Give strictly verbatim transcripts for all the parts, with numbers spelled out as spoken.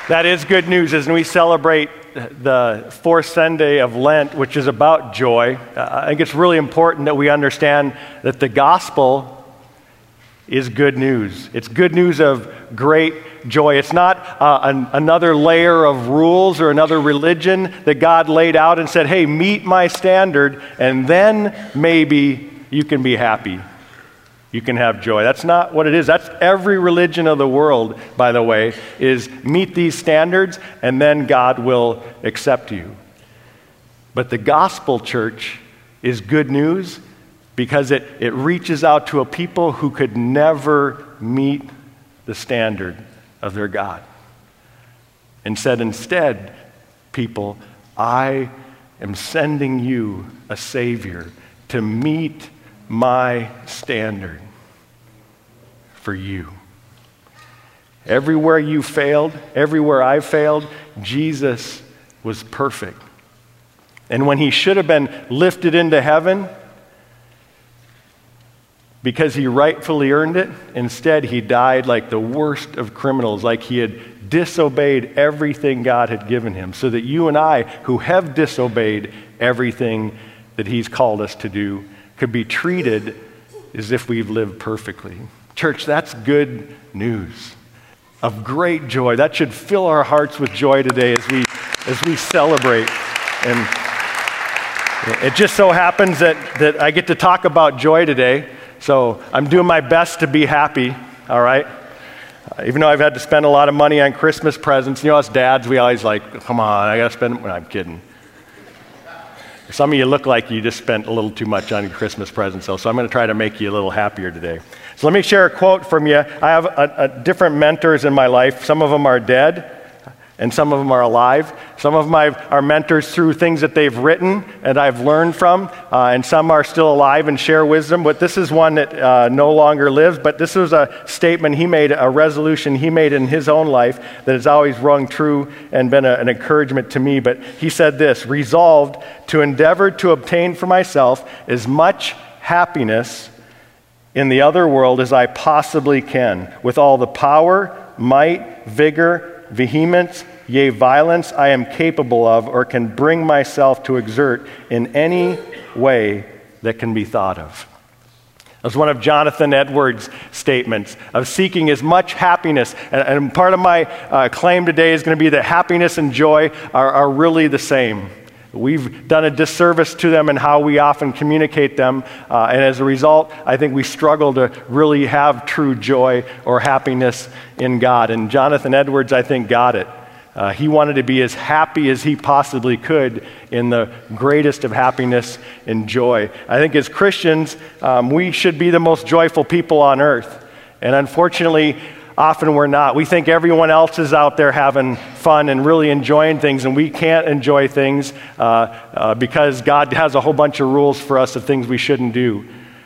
That is good news as we celebrate the fourth Sunday of Lent, which is about joy. Uh, I think it's really important that we understand that the gospel is good news. It's good news of great joy. It's not uh, an, another layer of rules or another religion that God laid out and said, hey, meet my standard, and then maybe you can be happy. You can have joy. That's not what it is. That's every religion of the world, by the way, is meet these standards and then God will accept you. But the gospel, church, is good news because it, it reaches out to a people who could never meet the standard of their God. And said instead, people, I am sending you a Savior to meet my standard for you. Everywhere you failed, everywhere I failed, Jesus was perfect. And when he should have been lifted into heaven, because he rightfully earned it, instead he died like the worst of criminals, like he had disobeyed everything God had given him, so that you and I, who have disobeyed everything that he's called us to do, could be treated as if we've lived perfectly. Church, that's good news of great joy. That should fill our hearts with joy today as we as we celebrate. And it just so happens that, that I get to talk about joy today, so I'm doing my best to be happy, all right? Uh, even though I've had to spend a lot of money on Christmas presents, you know, us dads, we always like, come on, I got to spend, well, I'm kidding. Some of you look like you just spent a little too much on your Christmas presents, though, so I'm going to try to make you a little happier today. So let me share a quote from you. I have a, a different mentors in my life. Some of them are dead, and some of them are alive. Some of them are mentors through things that they've written and I've learned from, uh, and some are still alive and share wisdom. But this is one that uh, no longer lives, but this was a statement he made, a resolution he made in his own life that has always rung true and been a, an encouragement to me. But he said this: resolved to endeavor to obtain for myself as much happiness in the other world as I possibly can, with all the power, might, vigor, vehemence, yea, violence I am capable of or can bring myself to exert in any way that can be thought of. That was one of Jonathan Edwards' statements of seeking as much happiness. And, and part of my uh, claim today is going to be that happiness and joy are, are really the same. We've done a disservice to them in how we often communicate them, uh, and as a result, I think we struggle to really have true joy or happiness in God. And Jonathan Edwards, I think, got it. Uh, he wanted to be as happy as he possibly could in the greatest of happiness and joy. I think as Christians, um, we should be the most joyful people on earth, and unfortunately, often we're not. We think everyone else is out there having fun and really enjoying things, and we can't enjoy things uh, uh, because God has a whole bunch of rules for us of things we shouldn't do.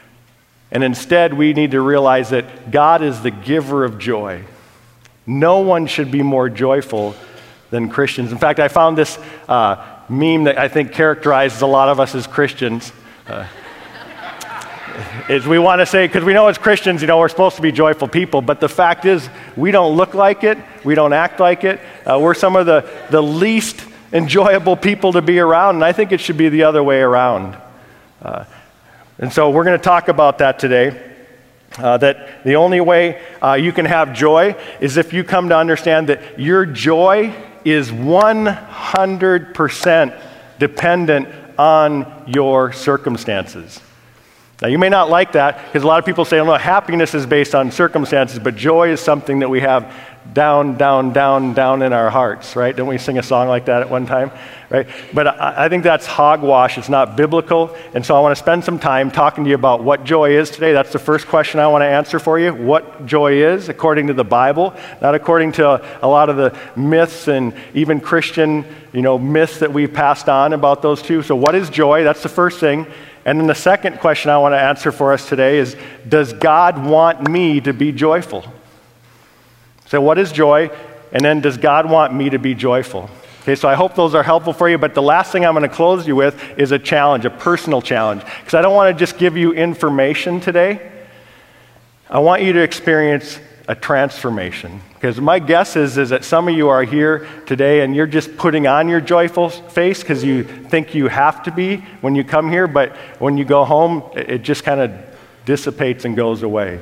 And instead, we need to realize that God is the giver of joy. No one should be more joyful than Christians. In fact, I found this uh, meme that I think characterizes a lot of us as Christians. Uh, is we want to say, because we know as Christians, you know, we're supposed to be joyful people, but the fact is, we don't look like it, we don't act like it, uh, we're some of the, the least enjoyable people to be around, and I think it should be the other way around. Uh, and so we're going to talk about that today, uh, that the only way uh, you can have joy is if you come to understand that your joy is one hundred percent dependent on your circumstances. Now, you may not like that because a lot of people say, oh, no, happiness is based on circumstances, but joy is something that we have down, down, down, down in our hearts, right? Didn't we sing a song like that at one time, right? But I, I think that's hogwash. It's not biblical, and so I want to spend some time talking to you about what joy is today. That's the first question I want to answer for you, what joy is according to the Bible, not according to a lot of the myths and even Christian, you know, myths that we've passed on about those two. So what is joy? That's the first thing. And then the second question I want to answer for us today is, does God want me to be joyful? So what is joy? And then does God want me to be joyful? Okay, so I hope those are helpful for you, but the last thing I'm going to close you with is a challenge, a personal challenge. Because I don't want to just give you information today. I want you to experience a transformation. Because my guess is, is that some of you are here today and you're just putting on your joyful face because you think you have to be when you come here, but when you go home, it just kind of dissipates and goes away.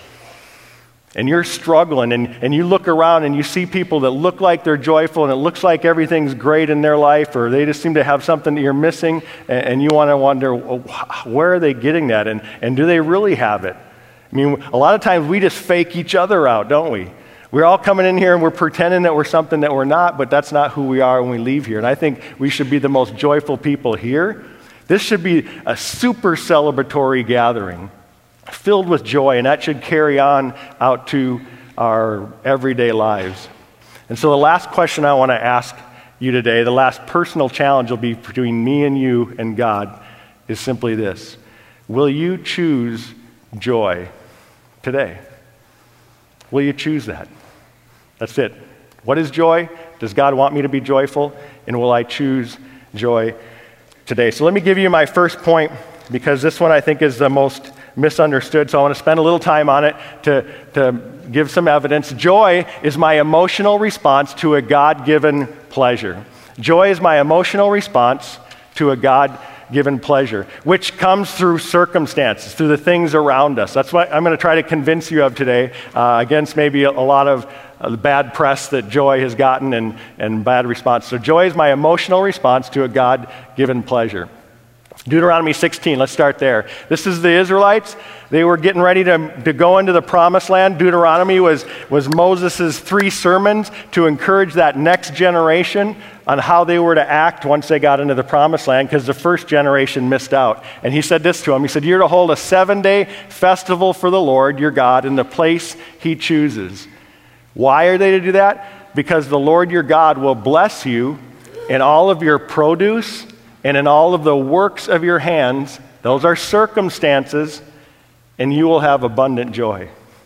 And you're struggling, and, and you look around and you see people that look like they're joyful and it looks like everything's great in their life, or they just seem to have something that you're missing, and, and you want to wonder, well, where are they getting that, and, and do they really have it? I mean, a lot of times we just fake each other out, don't we? We're all coming in here and we're pretending that we're something that we're not, but that's not who we are when we leave here. And I think we should be the most joyful people here. This should be a super celebratory gathering, filled with joy, and that should carry on out to our everyday lives. And so the last question I want to ask you today, the last personal challenge will be between me and you and God, is simply this. Will you choose joy today? Will you choose that? That's it. What is joy? Does God want me to be joyful? And will I choose joy today? So let me give you my first point, because this one I think is the most misunderstood, so I want to spend a little time on it to, to give some evidence. Joy is my emotional response to a God-given pleasure. Joy is my emotional response to a God-given pleasure, which comes through circumstances, through the things around us. That's what I'm going to try to convince you of today, uh, against maybe a, a lot of uh, the bad press that joy has gotten and, and bad response. So joy is my emotional response to a God-given pleasure. Deuteronomy sixteen, let's start there. This is the Israelites. They were getting ready to, to go into the promised land. Deuteronomy was, was Moses' three sermons to encourage that next generation on how they were to act once they got into the promised land, because the first generation missed out. And he said this to them. He said, you're to hold a seven-day festival for the Lord your God in the place he chooses. Why are they to do that? Because the Lord your God will bless you in all of your produce and in all of the works of your hands. Those are circumstances, and you will have abundant joy.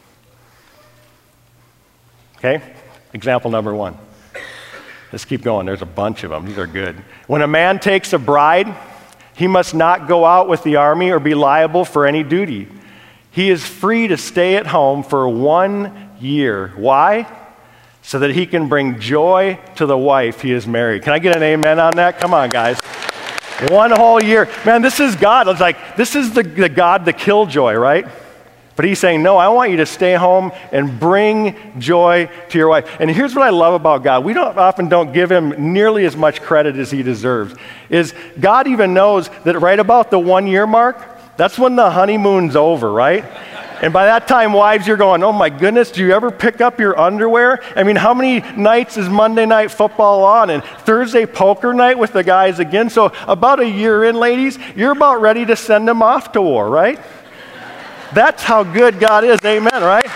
Okay? Example number one. Let's keep going. There's a bunch of them. These are good. When a man takes a bride, he must not go out with the army or be liable for any duty. He is free to stay at home for one year. Why? So that he can bring joy to the wife he is married. Can I get an amen on that? Come on, guys. One whole year. Man, this is God. It's like, this is the, the God, the killjoy, right? But he's saying, no, I want you to stay home and bring joy to your wife. And here's what I love about God. We don't often don't give him nearly as much credit as he deserves. Is God even knows that right about the one year mark, that's when the honeymoon's over, right? And by that time, wives, you're going, oh my goodness, do you ever pick up your underwear? I mean, how many nights is Monday night football on and Thursday poker night with the guys again? So about a year in, ladies, you're about ready to send them off to war, right? That's how good God is, amen, right?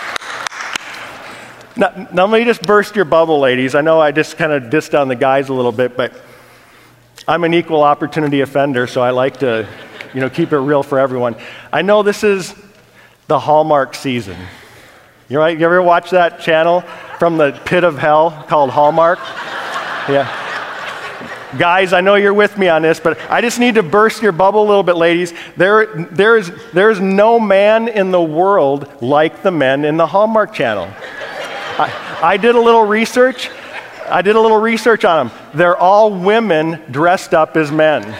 Now, now let me just burst your bubble, ladies. I know I just kind of dissed on the guys a little bit, but I'm an equal opportunity offender, so I like to, you know, keep it real for everyone. I know this is the Hallmark season. You know, you ever watch that channel from the pit of hell called Hallmark? Yeah. Guys, I know you're with me on this, but I just need to burst your bubble a little bit, ladies. There, there is, there is no man in the world like the men in the Hallmark channel. I, I did a little research. I did a little research on them. They're all women dressed up as men.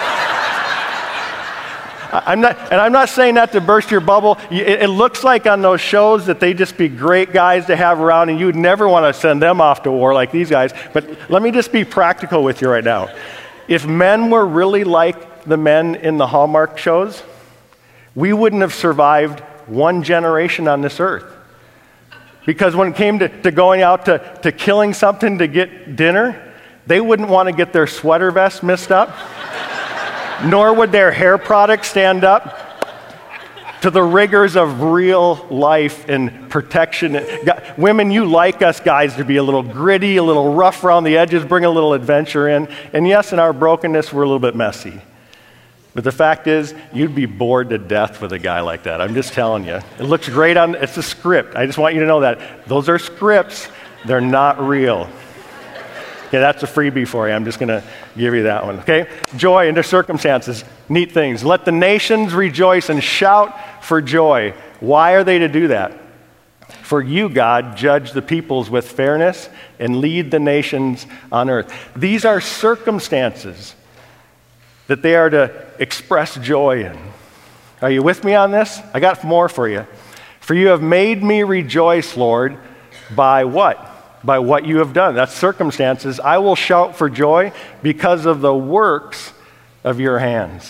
I'm not, and I'm not saying that to burst your bubble. It, it looks like on those shows that they just be great guys to have around, and you would never want to send them off to war like these guys. But let me just be practical with you right now. If men were really like the men in the Hallmark shows, we wouldn't have survived one generation on this earth. Because when it came to, to going out to, to killing something to get dinner, they wouldn't want to get their sweater vest messed up. Nor would their hair products stand up to the rigors of real life and protection. Women, you like us guys to be a little gritty, a little rough around the edges, bring a little adventure in. And yes, in our brokenness, we're a little bit messy. But the fact is, you'd be bored to death with a guy like that. I'm just telling you. It looks great on, it's a script. I just want you to know that. Those are scripts. They're not real. Okay, that's a freebie for you. I'm just going to give you that one, okay? Joy under circumstances, neat things. Let the nations rejoice and shout for joy. Why are they to do that? For you, God, judge the peoples with fairness and lead the nations on earth. These are circumstances that they are to express joy in. Are you with me on this? I got more for you. For you have made me rejoice, Lord, by what? By what you have done. That's circumstances. I will shout for joy because of the works of your hands.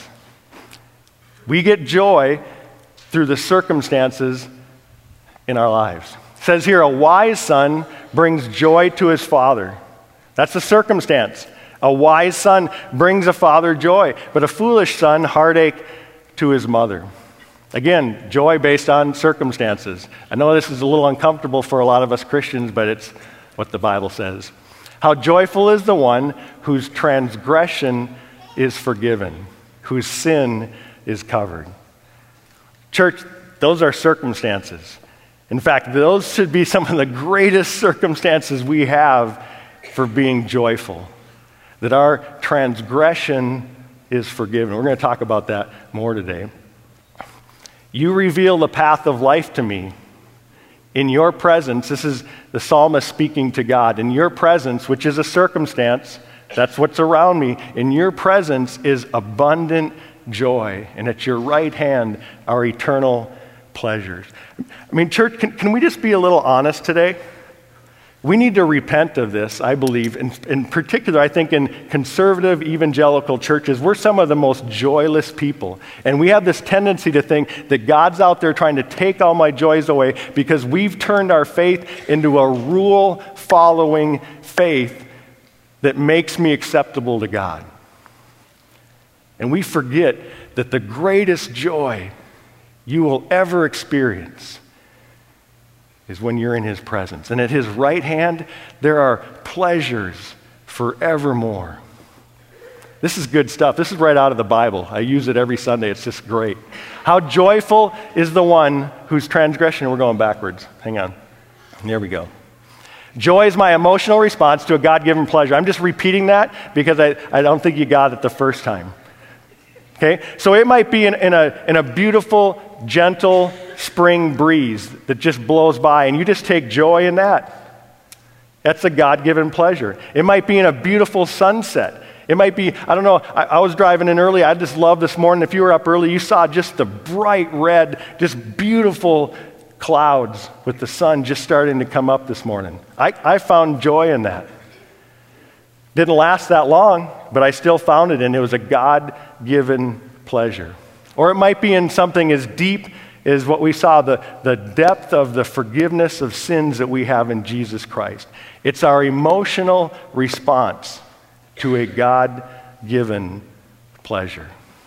We get joy through the circumstances in our lives. It says here, a wise son brings joy to his father. That's a circumstance. A wise son brings a father joy, but a foolish son, heartache to his mother. Again, joy based on circumstances. I know this is a little uncomfortable for a lot of us Christians, but it's what the Bible says. How joyful is the one whose transgression is forgiven, whose sin is covered. Church, those are circumstances. In fact, those should be some of the greatest circumstances we have for being joyful. That our transgression is forgiven. We're going to talk about that more today. You reveal the path of life to me. In your presence, this is the psalmist speaking to God. In your presence, which is a circumstance, that's what's around me. In your presence is abundant joy, and at your right hand are eternal pleasures. I mean, church, can, can we just be a little honest today? We need to repent of this, I believe. In, in particular, I think in conservative evangelical churches, we're some of the most joyless people. And we have this tendency to think that God's out there trying to take all my joys away because we've turned our faith into a rule-following faith that makes me acceptable to God. And we forget that the greatest joy you will ever experience is when you're in his presence. And at his right hand, there are pleasures forevermore. This is good stuff. This is right out of the Bible. I use it every Sunday. It's just great. How joyful is the one whose transgression, we're going backwards. Hang on. There we go. Joy is my emotional response to a God-given pleasure. I'm just repeating that because I, I don't think you got it the first time. Okay? So it might be in, in, a, in a beautiful, gentle spring breeze that just blows by, and you just take joy in that. That's a God-given pleasure. It might be in a beautiful sunset. It might be, I don't know, I, I was driving in early. I just love this morning. If you were up early, you saw just the bright red, just beautiful clouds with the sun just starting to come up this morning. I, I found joy in that. Didn't last that long, but I still found it, and it was a God-given pleasure. Or it might be in something as deep as what we saw, the, the depth of the forgiveness of sins that we have in Jesus Christ. It's our emotional response to a God-given pleasure.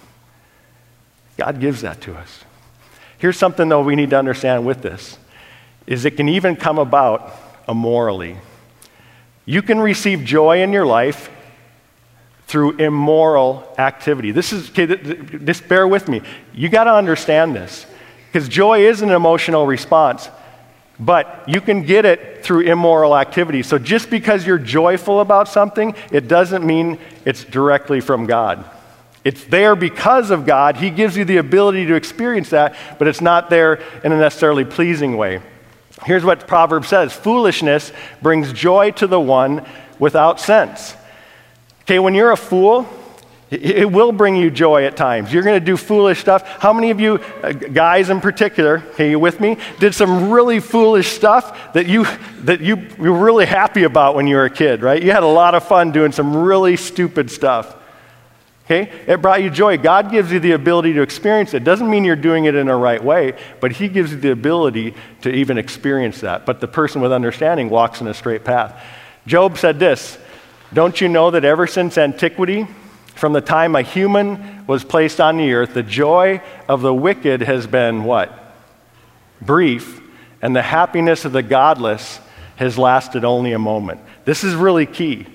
God gives that to us. Here's something, though, we need to understand with this, is it can even come about immorally. You can receive joy in your life through immoral activity. This is, okay, just bear with me. You got to understand this, because joy is an emotional response, but you can get it through immoral activity. So just because you're joyful about something, it doesn't mean it's directly from God. It's there because of God. He gives you the ability to experience that, but it's not there in a necessarily pleasing way. Here's what Proverbs says: foolishness brings joy to the one without sense. Okay, when you're a fool, it will bring you joy at times. You're going to do foolish stuff. How many of you, uh, guys in particular, okay, you with me, did some really foolish stuff that you that you, you were really happy about when you were a kid, right? You had a lot of fun doing some really stupid stuff. Okay? It brought you joy. God gives you the ability to experience it. Doesn't mean you're doing it in a right way, but he gives you the ability to even experience that. But the person with understanding walks in a straight path. Job said this: don't you know that ever since antiquity, from the time a human was placed on the earth, the joy of the wicked has been what? Brief, and the happiness of the godless has lasted only a moment. This is really key.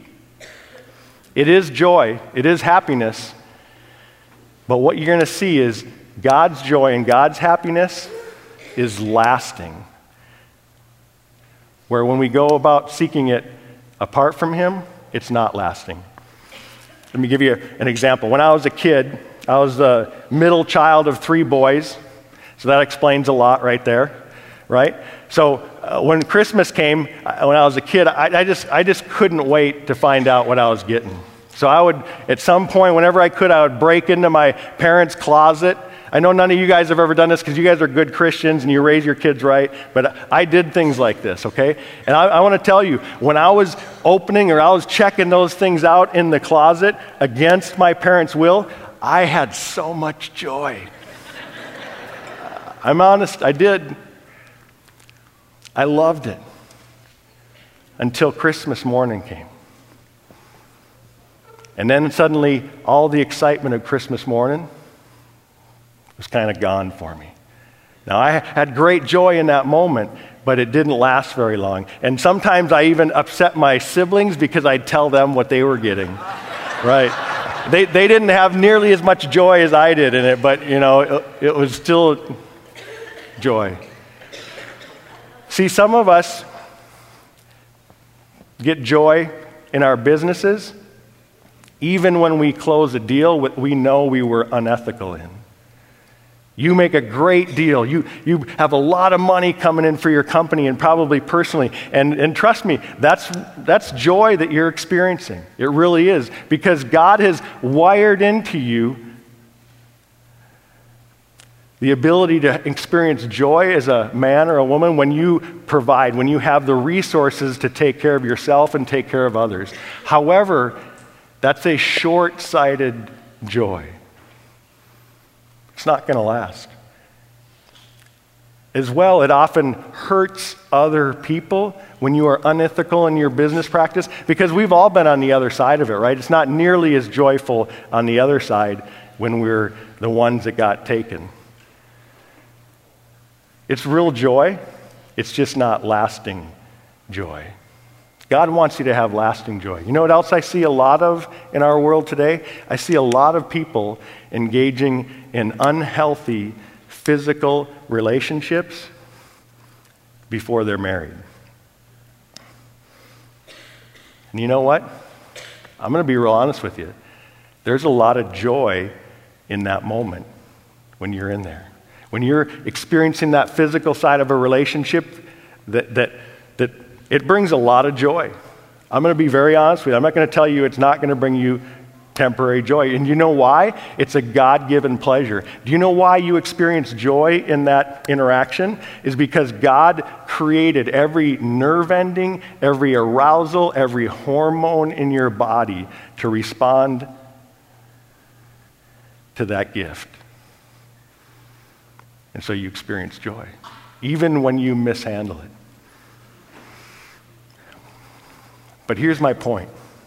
It is joy, it is happiness, but what you're going to see is God's joy and God's happiness is lasting. Where when we go about seeking it apart from him, it's not lasting. Let me give you an example. When I was a kid, I was the middle child of three boys, so that explains a lot right there. right? So uh, when Christmas came, uh, when I was a kid, I, I just I just couldn't wait to find out what I was getting. So I would, at some point, whenever I could, I would break into my parents' closet. I know none of you guys have ever done this because you guys are good Christians and you raise your kids right, but I did things like this, okay? And I, I want to tell you, when I was opening or I was checking those things out in the closet against my parents' will, I had so much joy. I'm honest, I did. I loved it until Christmas morning came. And then suddenly, all the excitement of Christmas morning was kind of gone for me. Now, I had great joy in that moment, but it didn't last very long. And sometimes I even upset my siblings because I'd tell them what they were getting. Right? They they didn't have nearly as much joy as I did in it, but, you know, it, it was still joy. See, some of us get joy in our businesses even when we close a deal we know we were unethical in. You make a great deal. You, you have a lot of money coming in for your company and probably personally. And, and trust me, that's, that's joy that you're experiencing. It really is. Because God has wired into you the ability to experience joy as a man or a woman when you provide, when you have the resources to take care of yourself and take care of others. However, that's a short-sighted joy. It's not going to last. As well, it often hurts other people when you are unethical in your business practice, because we've all been on the other side of it, right? It's not nearly as joyful on the other side when we're the ones that got taken. It's real joy. It's just not lasting joy. God wants you to have lasting joy. You know what else I see a lot of in our world today? I see a lot of people engaging in unhealthy physical relationships before they're married. And you know what? I'm going to be real honest with you. There's a lot of joy in that moment when you're in there. When you're experiencing that physical side of a relationship, that that that it brings a lot of joy. I'm going to be very honest with you. I'm not going to tell you it's not going to bring you temporary joy. And you know why? It's a God-given pleasure. Do you know why you experience joy in that interaction? Is because God created every nerve ending, every arousal, every hormone in your body to respond to that gift. And so you experience joy, even when you mishandle it. But here's my point.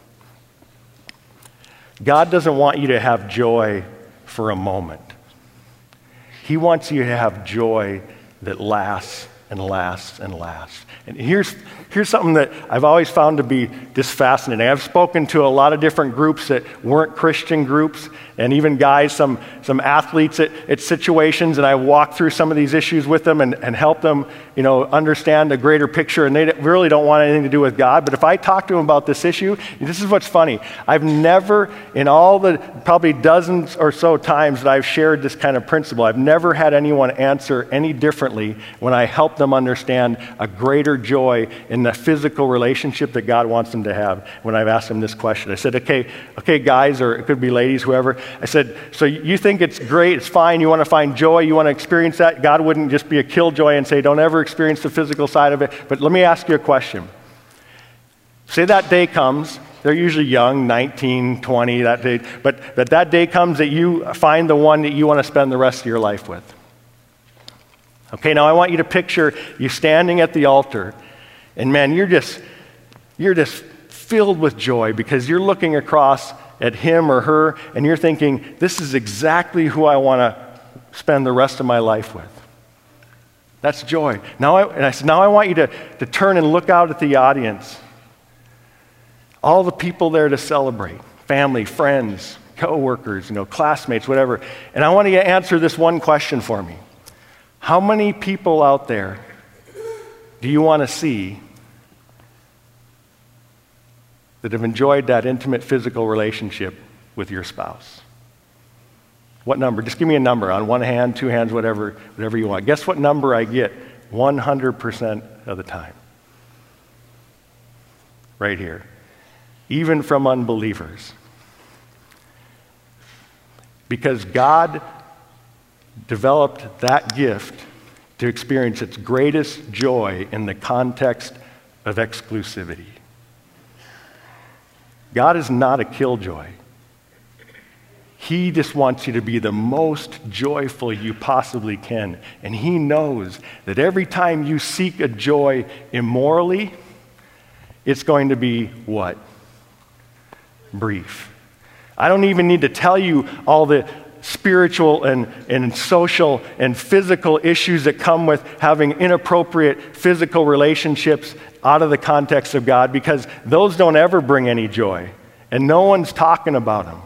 God doesn't want you to have joy for a moment. He wants you to have joy that lasts and lasts and lasts. And here's, here's something that I've always found to be just fascinating. I've spoken to a lot of different groups that weren't Christian groups, and even guys, some, some athletes at, at situations, and I walk through some of these issues with them and, and help them, you know, understand a greater picture, and they really don't want anything to do with God. But if I talk to them about this issue, this is what's funny. I've never, in all the probably dozens or so times that I've shared this kind of principle, I've never had anyone answer any differently when I help them understand a greater joy in the physical relationship that God wants them to have. When I've asked them this question, I said, okay, okay, guys, or it could be ladies, whoever. I said, so you think it's great, it's fine, you want to find joy, you want to experience that? God wouldn't just be a killjoy and say, don't ever experience the physical side of it. But let me ask you a question. Say that day comes, they're usually young, nineteen, twenty, that day, but, but that day comes that you find the one that you want to spend the rest of your life with. Okay, now I want you to picture you standing at the altar, and man, you're just, you're just filled with joy because you're looking across at him or her, and you're thinking, this is exactly who I want to spend the rest of my life with. That's joy. Now I, and I said, now I want you to, to turn and look out at the audience. All the people there to celebrate, family, friends, co-workers, you know, classmates, whatever. And I want you to answer this one question for me. How many people out there do you want to see that have enjoyed that intimate physical relationship with your spouse? What number? Just give me a number on one hand, two hands, whatever, whatever you want. Guess what number I get one hundred percent of the time. Right here. Even from unbelievers. Because God developed that gift to experience its greatest joy in the context of exclusivity. God is not a killjoy. He just wants you to be the most joyful you possibly can. And he knows that every time you seek a joy immorally, it's going to be what? Brief. I don't even need to tell you all the spiritual and, and social and physical issues that come with having inappropriate physical relationships out of the context of God, because those don't ever bring any joy. And no one's talking about them.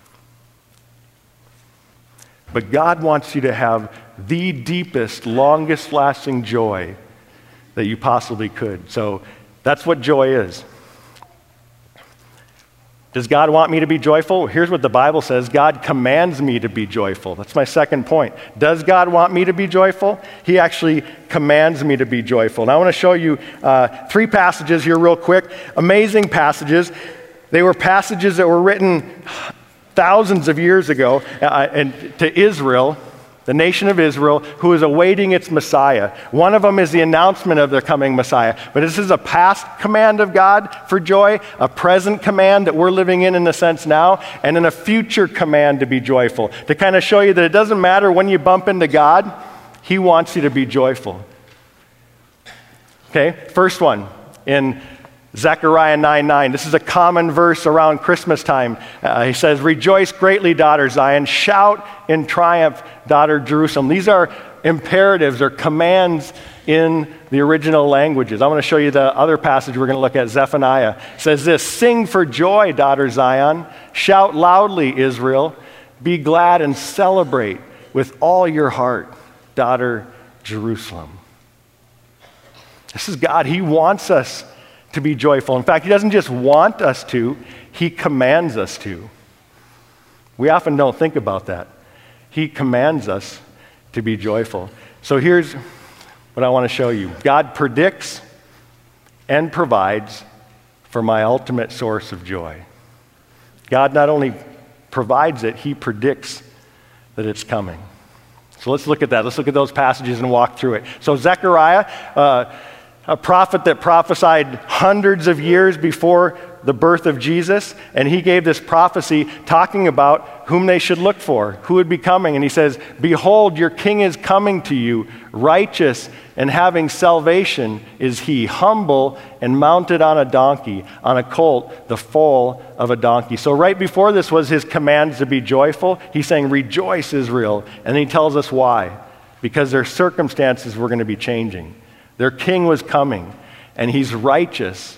But God wants you to have the deepest, longest lasting joy that you possibly could. So that's what joy is. Does God want me to be joyful? Here's what the Bible says. God commands me to be joyful. That's my second point. Does God want me to be joyful? He actually commands me to be joyful. And I want to show you uh, three passages here real quick. Amazing passages. They were passages that were written thousands of years ago uh, and to Israel, the nation of Israel, who is awaiting its Messiah. One of them is the announcement of their coming Messiah. But this is a past command of God for joy, a present command that we're living in in a sense now, and then a future command to be joyful. To kind of show you that it doesn't matter when you bump into God, he wants you to be joyful. Okay, first one in Zechariah nine nine. This is a common verse around Christmas time. Uh, he says, "Rejoice greatly, daughter Zion. Shout in triumph, daughter Jerusalem." These are imperatives or commands in the original languages. I want to show you the other passage we're going to look at. Zephaniah it says this, "Sing for joy, daughter Zion. Shout loudly, Israel. Be glad and celebrate with all your heart, daughter Jerusalem." This is God. He wants us to be joyful. In fact, he doesn't just want us to, he commands us to. We often don't think about that. He commands us to be joyful. So here's what I want to show you. God predicts and provides for my ultimate source of joy. God not only provides it, he predicts that it's coming. So let's look at that. Let's look at those passages and walk through it. So Zechariah, uh, a prophet that prophesied hundreds of years before the birth of Jesus, and he gave this prophecy talking about whom they should look for, who would be coming. And he says, "Behold, your king is coming to you, righteous and having salvation is he, humble and mounted on a donkey, on a colt, the foal of a donkey." So right before this was his commands to be joyful. He's saying, "Rejoice, Israel." And he tells us why. Because their circumstances were going to be changing. Their king was coming, and he's righteous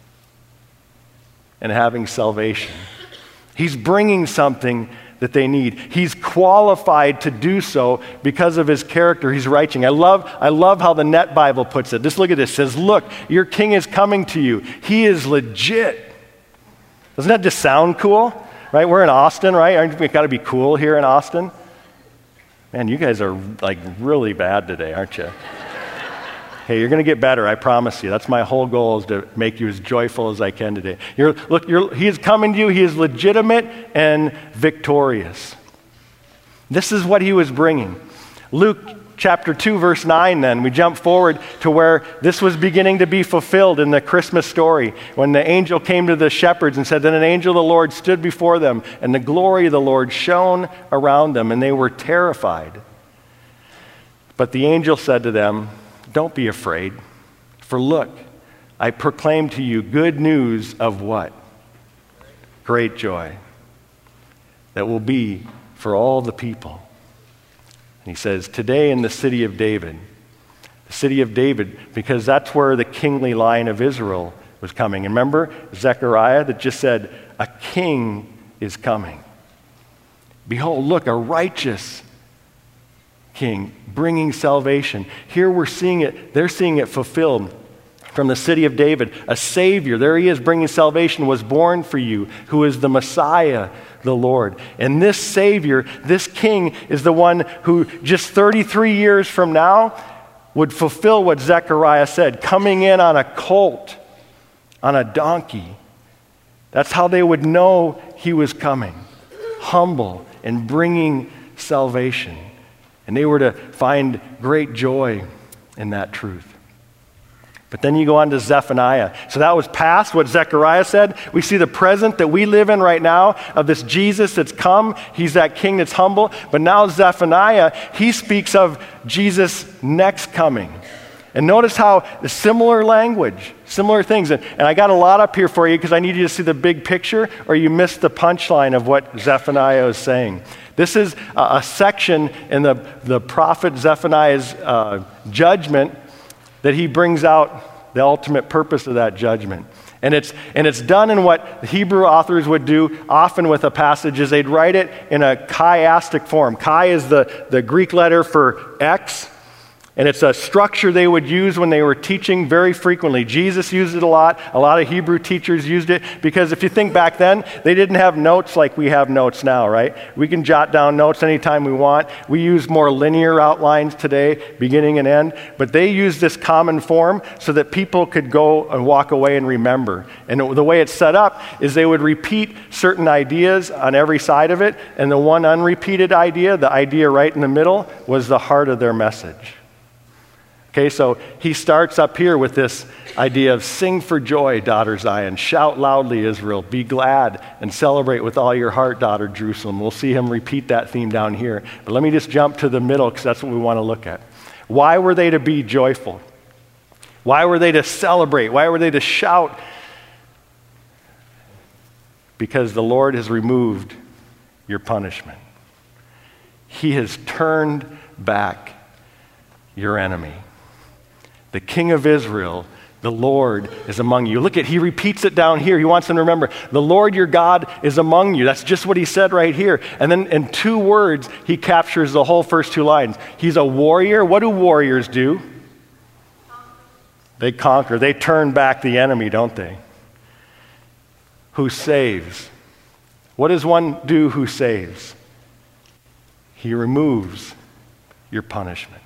and having salvation. He's bringing something that they need. He's qualified to do so because of his character. He's righteous. I love, I love how the Net Bible puts it. Just look at this. It says, "Look, your king is coming to you. He is legit." Doesn't that just sound cool? Right? We're in Austin, right? Aren't we got to be cool here in Austin? Man, you guys are like really bad today, aren't you? Hey, you're going to get better, I promise you. That's my whole goal, is to make you as joyful as I can today. You're, look, you're, he is coming to you. He is legitimate and victorious. This is what he was bringing. Luke chapter two, verse nine then, we jump forward to where this was beginning to be fulfilled in the Christmas story, when the angel came to the shepherds and said, "Then an angel of the Lord stood before them, and the glory of the Lord shone around them, and they were terrified. But the angel said to them, 'Don't be afraid, for look, I proclaim to you good news of what? Great joy that will be for all the people.'" And he says, "Today in the city of David," the city of David, because that's where the kingly line of Israel was coming. And remember Zechariah that just said, a king is coming. "Behold, look, a righteous king bringing salvation." Here we're seeing it, they're seeing it fulfilled from the city of David. A Savior, there he is bringing salvation, was born for you, who is the Messiah, the Lord. And this Savior, this King, is the one who just thirty-three years from now would fulfill what Zechariah said, coming in on a colt, on a donkey. That's how they would know he was coming, humble and bringing salvation. And they were to find great joy in that truth. But then you go on to Zephaniah. So that was past, what Zechariah said. We see the present that we live in right now of this Jesus that's come. He's that king that's humble. But now Zephaniah, he speaks of Jesus' next coming. And notice how the similar language, similar things. And, and I got a lot up here for you because I need you to see the big picture or you missed the punchline of what Zephaniah is saying. This is a, a section in the, the prophet Zephaniah's uh, judgment that he brings out the ultimate purpose of that judgment. And it's, and it's done in what Hebrew authors would do often with a passage is they'd write it in a chiastic form. Chi is the, the Greek letter for X. And it's a structure they would use when they were teaching very frequently. Jesus used it a lot. A lot of Hebrew teachers used it because if you think back then, they didn't have notes like we have notes now, right? We can jot down notes anytime we want. We use more linear outlines today, beginning and end. But they used this common form so that people could go and walk away and remember. And the way it's set up is they would repeat certain ideas on every side of it. And the one unrepeated idea, the idea right in the middle, was the heart of their message. Okay, so he starts up here with this idea of sing for joy, daughter Zion. Shout loudly, Israel. Be glad and celebrate with all your heart, daughter Jerusalem. We'll see him repeat that theme down here. But let me just jump to the middle because that's what we want to look at. Why were they to be joyful? Why were they to celebrate? Why were they to shout? Because the Lord has removed your punishment. He has turned back your enemy. The King of Israel, the Lord, is among you. Look at, he repeats it down here. He wants them to remember, the Lord your God is among you. That's just what he said right here. And then in two words, he captures the whole first two lines. He's a warrior. What do warriors do? They conquer. They turn back the enemy, don't they? Who saves. What does one do who saves? He removes your punishment.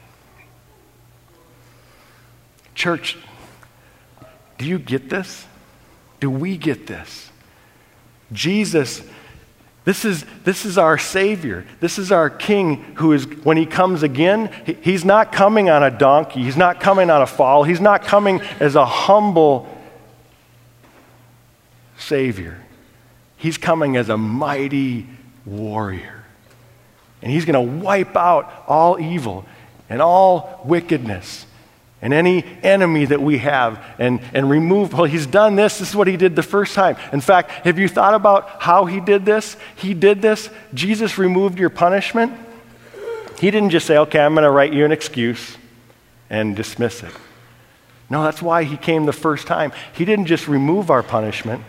Church, do you get this? Do we get this? Jesus, this is, this is our Savior. This is our King who is, when he comes again, he, he's not coming on a donkey. He's not coming on a foal. He's not coming as a humble Savior. He's coming as a mighty warrior. And he's going to wipe out all evil and all wickedness and any enemy that we have and, and remove. Well, he's done this. This is what he did the first time. In fact, have you thought about how he did this? He did this. Jesus removed your punishment. He didn't just say, okay, I'm going to write you an excuse and dismiss it. No, that's why he came the first time. He didn't just remove our punishment.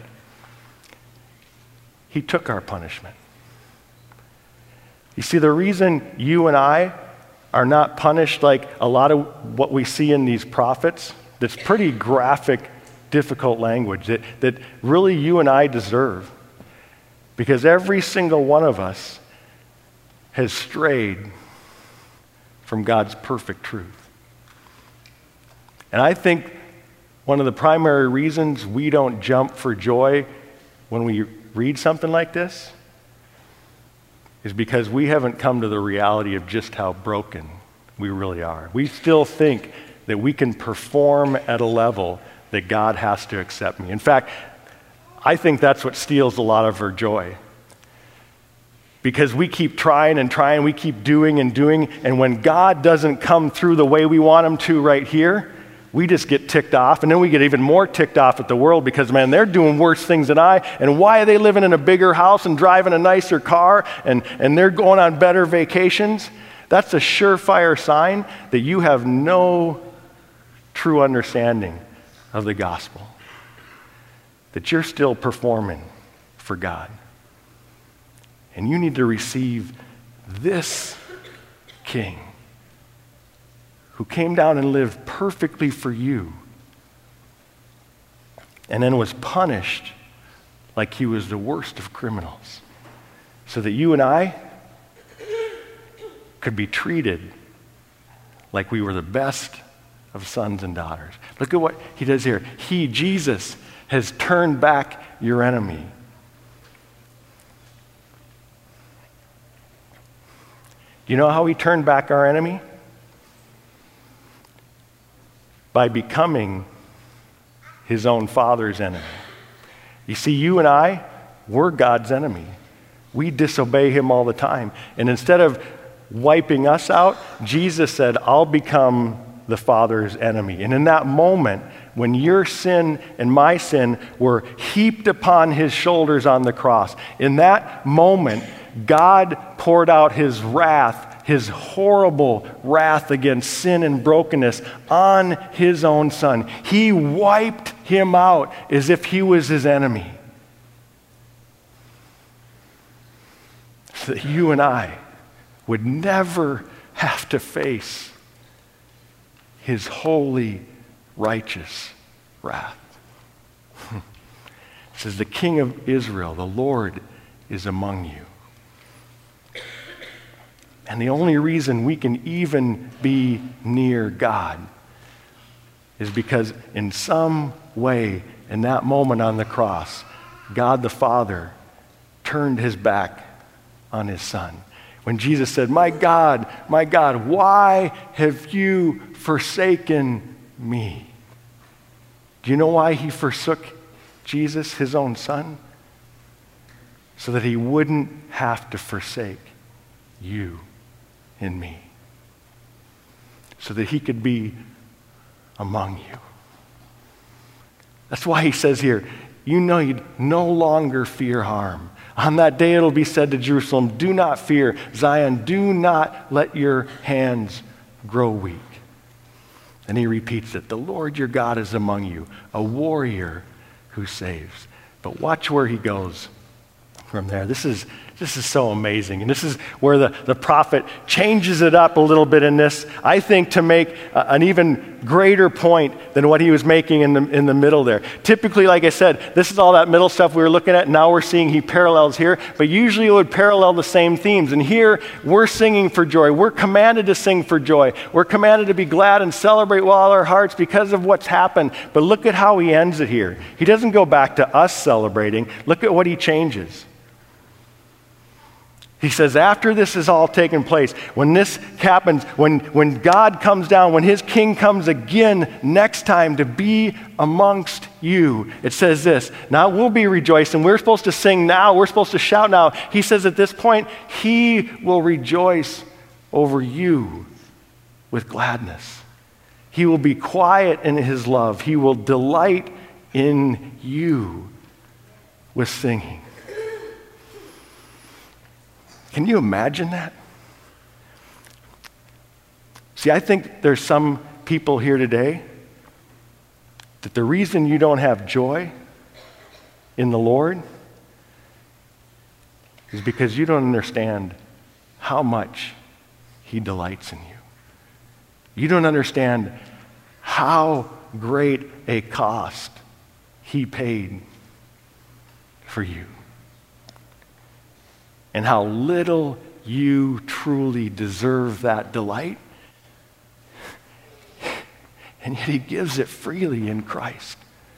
He took our punishment. You see, the reason you and I are not punished like a lot of what we see in these prophets, that's pretty graphic, difficult language that, that really you and I deserve. Because every single one of us has strayed from God's perfect truth. And I think one of the primary reasons we don't jump for joy when we read something like this is because we haven't come to the reality of just how broken we really are. We still think that we can perform at a level that God has to accept me. In fact, I think that's what steals a lot of our joy. Because we keep trying and trying, we keep doing and doing, and when God doesn't come through the way we want him to right here, we just get ticked off, and then we get even more ticked off at the world because, man, they're doing worse things than I, and why are they living in a bigger house and driving a nicer car, and, and they're going on better vacations? That's a surefire sign that you have no true understanding of the gospel, that you're still performing for God. And you need to receive this King who came down and lived perfectly for you and then was punished like he was the worst of criminals so that you and I could be treated like we were the best of sons and daughters. Look at what he does here. He, Jesus, has turned back your enemy. Do you know how he turned back our enemy? By becoming his own Father's enemy. You see, you and I, we're God's enemy. We disobey him all the time. And instead of wiping us out, Jesus said, I'll become the Father's enemy. And in that moment, when your sin and my sin were heaped upon his shoulders on the cross, in that moment, God poured out his wrath, his horrible wrath against sin and brokenness on his own Son. He wiped him out as if he was his enemy. So that you and I would never have to face his holy, righteous wrath. It says, the King of Israel, the Lord, is among you. And the only reason we can even be near God is because in some way, in that moment on the cross, God the Father turned his back on his Son. When Jesus said, my God, my God, why have you forsaken me? Do you know why he forsook Jesus, his own Son? So that he wouldn't have to forsake you and me. So that he could be among you. That's why he says here, you know you'd no longer fear harm. On that day it'll be said to Jerusalem, do not fear. Zion, do not let your hands grow weak. And he repeats it, the Lord your God is among you, a warrior who saves. But watch where he goes from there. This is This is so amazing. And this is where the, the prophet changes it up a little bit in this, I think, to make a, an even greater point than what he was making in the, in the middle there. Typically, like I said, this is all that middle stuff we were looking at. Now we're seeing he parallels here. But usually it would parallel the same themes. And here, we're singing for joy. We're commanded to sing for joy. We're commanded to be glad and celebrate with all our hearts because of what's happened. But look at how he ends it here. He doesn't go back to us celebrating. Look at what he changes. He says, after this has all taken place, when this happens, when, when God comes down, when his king comes again next time to be amongst you, it says this, now we'll be rejoicing. We're supposed to sing now. We're supposed to shout now. He says at this point, he will rejoice over you with gladness. He will be quiet in his love. He will delight in you with singing. Can you imagine that? See, I think there's some people here today that the reason you don't have joy in the Lord is because you don't understand how much he delights in you. You don't understand how great a cost he paid for you. And how little you truly deserve that delight. And yet he gives it freely in Christ.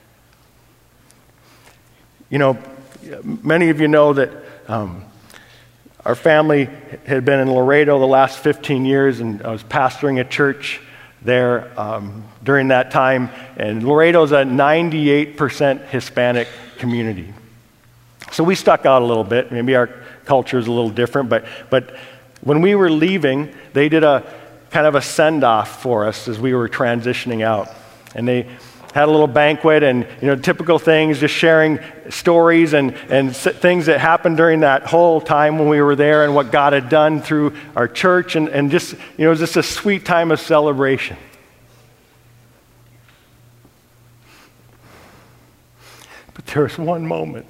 You know, many of you know that um, our family had been in Laredo the last fifteen years, and I was pastoring a church there um, during that time. And Laredo's a ninety-eight percent Hispanic community. So we stuck out a little bit. Maybe our culture is a little different, but but when we were leaving, they did a kind of a send-off for us as we were transitioning out. And they had a little banquet and, you know, typical things, just sharing stories and, and things that happened during that whole time when we were there and what God had done through our church, and, and just, you know, it was just a sweet time of celebration. But there was one moment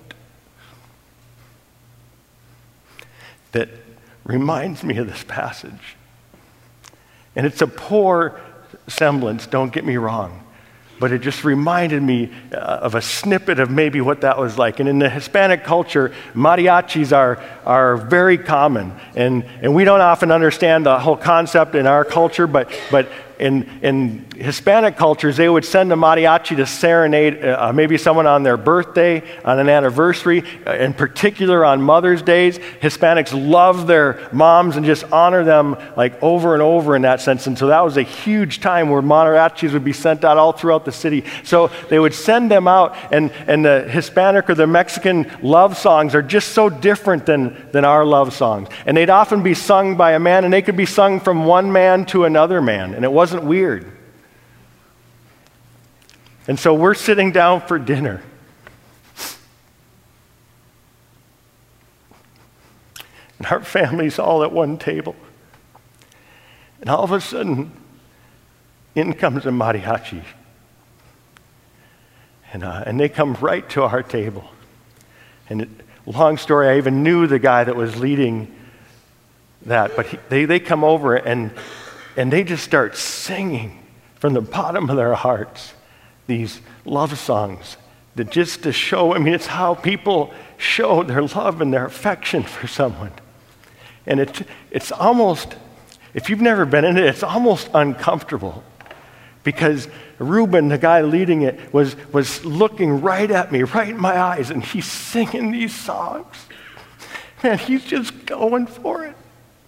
that reminds me of this passage. And it's a poor semblance, don't get me wrong, but it just reminded me uh, of a snippet of maybe what that was like. And in the Hispanic culture, mariachis are, are very common. And, and we don't often understand the whole concept in our culture, but, but in, in Hispanic cultures, they would send a mariachi to serenade uh, maybe someone on their birthday, on an anniversary, uh, in particular on Mother's Days. Hispanics love their moms and just honor them like over and over in that sense. And so that was a huge time where mariachis would be sent out all throughout the city. So they would send them out, and, and the Hispanic or the Mexican love songs are just so different than, than our love songs. And they'd often be sung by a man, and they could be sung from one man to another man, and it wasn't weird. And so we're sitting down for dinner. And our family's all at one table. And all of a sudden, in comes a mariachi. And, uh, and they come right to our table. And it, long story, I even knew the guy that was leading that. But he, they, they come over and, and they just start singing from the bottom of their hearts these love songs that just to show, I mean, it's how people show their love and their affection for someone. And it, it's almost, if you've never been in it, it's almost uncomfortable. Because Reuben, the guy leading it, was, was looking right at me, right in my eyes, and he's singing these songs. Man, he's just going for it.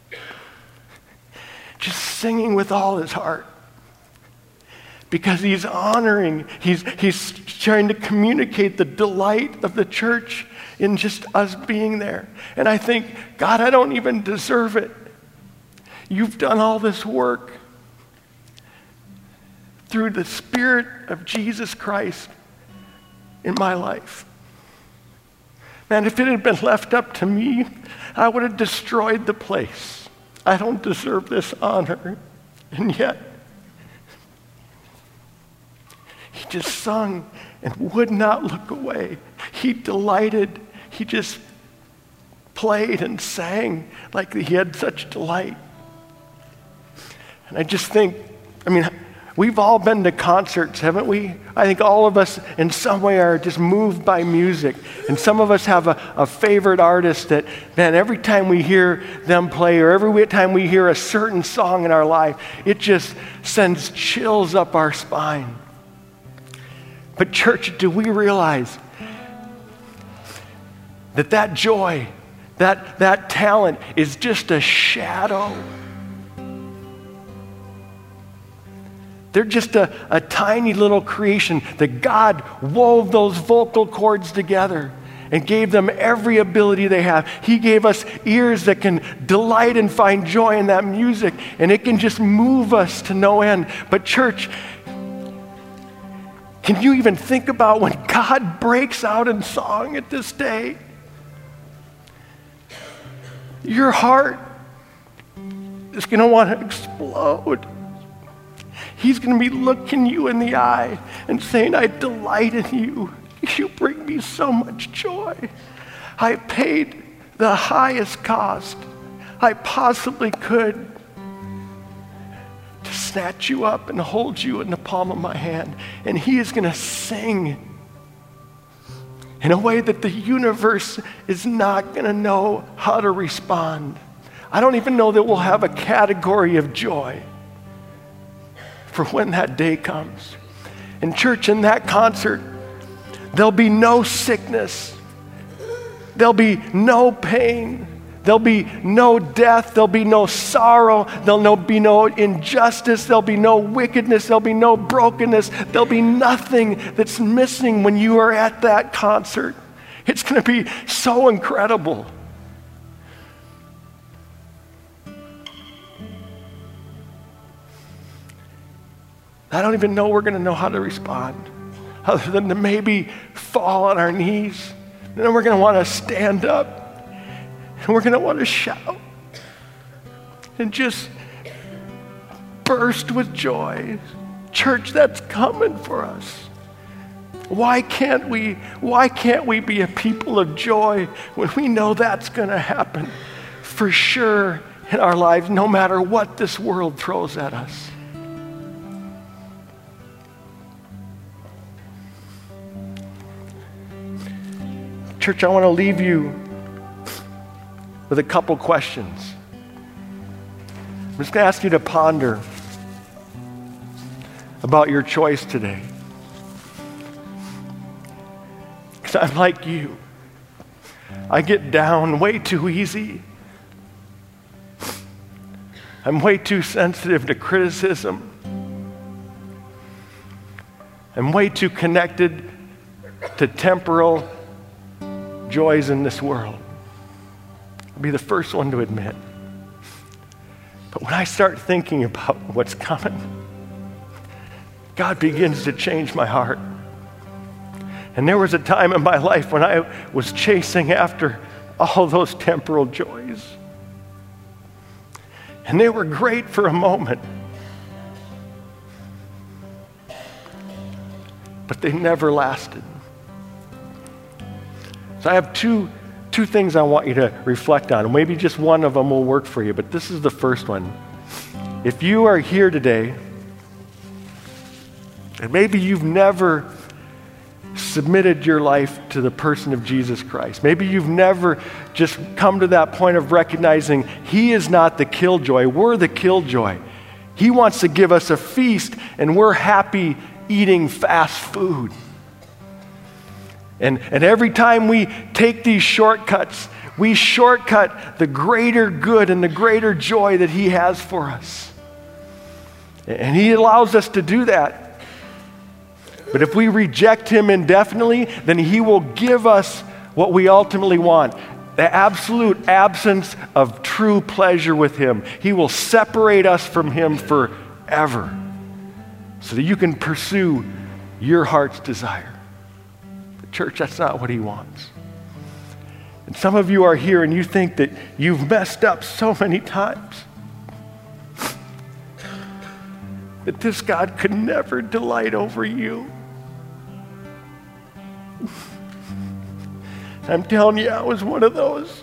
Just singing with all his heart. Because he's honoring, he's, he's trying to communicate the delight of the church in just us being there. And I think, God, I don't even deserve it. You've done all this work through the Spirit of Jesus Christ in my life. Man, if it had been left up to me, I would have destroyed the place. I don't deserve this honor. And yet, he just sung and would not look away. He delighted. He just played and sang like he had such delight. And I just think, I mean, we've all been to concerts, haven't we? I think all of us in some way are just moved by music. And some of us have a, a favorite artist that, man, every time we hear them play or every time we hear a certain song in our life, it just sends chills up our spine. But church, do we realize that that joy, that, that talent is just a shadow? They're just a, a tiny little creation that God wove those vocal cords together and gave them every ability they have. He gave us ears that can delight and find joy in that music, and it can just move us to no end. But church, can you even think about when God breaks out in song at this day? Your heart is going to want to explode. He's going to be looking you in the eye and saying, I delight in you. You bring me so much joy. I paid the highest cost I possibly could to snatch you up and hold you in the palm of my hand. And he is going to sing in a way that the universe is not going to know how to respond. I don't even know that we'll have a category of joy for when that day comes. In church, in that concert, there'll be no sickness. There'll be no pain. There'll be no death. There'll be no sorrow. There'll be no injustice. There'll be no wickedness. There'll be no brokenness. There'll be nothing that's missing when you are at that concert. It's going to be so incredible. I don't even know we're going to know how to respond other than to maybe fall on our knees. And then we're going to want to stand up. And we're going to want to shout and just burst with joy. Church, that's coming for us. Why can't we, why can't we be a people of joy when we know that's going to happen for sure in our lives, no matter what this world throws at us? Church, I want to leave you with a couple questions. I'm just going to ask you to ponder. about your choice today. Because I'm like you. I get down way too easy. I'm way too sensitive to criticism. I'm way too connected to temporal joys in this world. I'll be the first one to admit. But when I start thinking about what's coming, God begins to change my heart. And there was a time in my life when I was chasing after all those temporal joys. And they were great for a moment. But they never lasted. So I have two, two things I want you to reflect on. Maybe just one of them will work for you, but this is the first one. If you are here today, and maybe you've never submitted your life to the person of Jesus Christ. Maybe you've never just come to that point of recognizing He is not the killjoy, we're the killjoy. He wants to give us a feast, and we're happy eating fast food. And, and every time we take these shortcuts, we shortcut the greater good and the greater joy that He has for us. And He allows us to do that. But if we reject Him indefinitely, then He will give us what we ultimately want. The absolute absence of true pleasure with Him. He will separate us from Him forever so that you can pursue your heart's desire. But church, that's not what He wants. And some of you are here and you think that you've messed up so many times that this God could never delight over you. I'm telling you, I was one of those.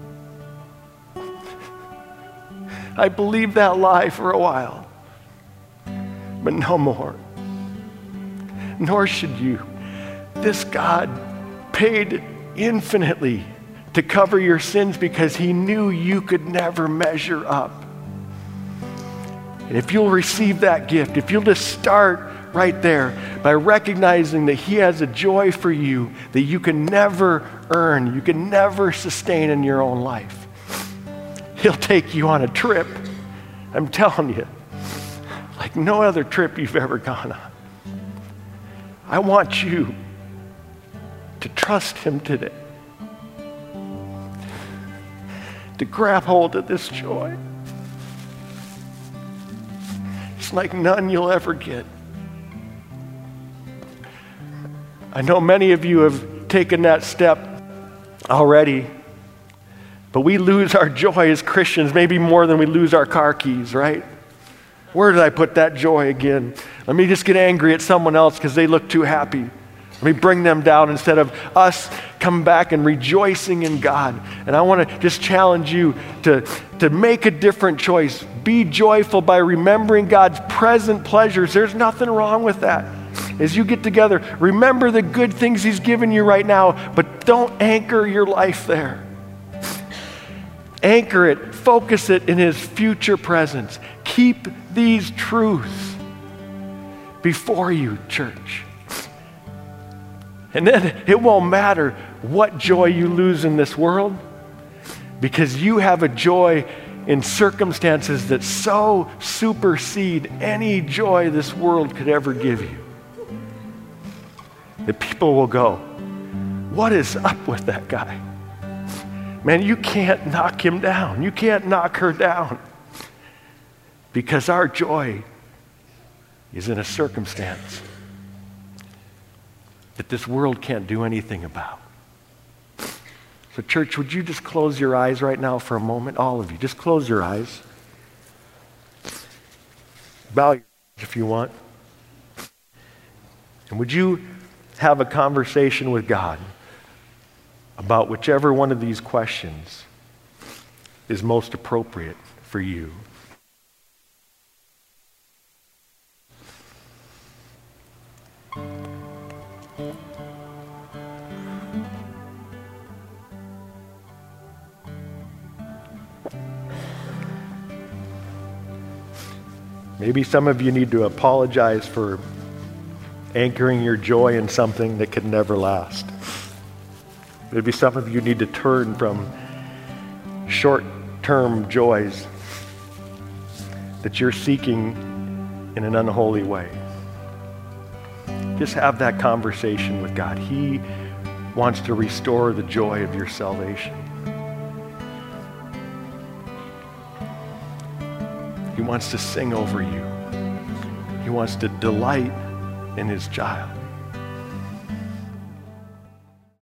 I believed that lie for a while, but no more. Nor should you. This God paid infinitely to cover your sins because He knew you could never measure up. And if you'll receive that gift, if you'll just start right there by recognizing that He has a joy for you that you can never earn, you can never sustain in your own life. He'll take you on a trip, I'm telling you, like no other trip you've ever gone on. I want you to trust Him today, to grab hold of this joy. It's like none you'll ever get. I know many of you have taken that step already, but we lose our joy as Christians maybe more than we lose our car keys, right? Where did I put that joy again? Let me just get angry at someone else because they look too happy. Let me bring them down instead of us coming back and rejoicing in God. And I want to just challenge you to, to make a different choice. Be joyful by remembering God's present pleasures. There's nothing wrong with that. As you get together, remember the good things He's given you right now, but don't anchor your life there. Anchor it, focus it in His future presence. Keep these truths before you, church. And then it won't matter what joy you lose in this world, because you have a joy in circumstances that so supersede any joy this world could ever give you. The people will go, what is up with that guy? Man, you can't knock him down. You can't knock her down. Because our joy is in a circumstance that this world can't do anything about. So church, would you just close your eyes right now for a moment? All of you, just close your eyes. Bow your heads if you want. And would you have a conversation with God about whichever one of these questions is most appropriate for you? Maybe some of you need to apologize for anchoring your joy in something that could never last. Maybe some of you need to turn from short-term joys that you're seeking in an unholy way. Just have that conversation with God. He wants to restore the joy of your salvation. He wants to sing over you. He wants to delight in his child.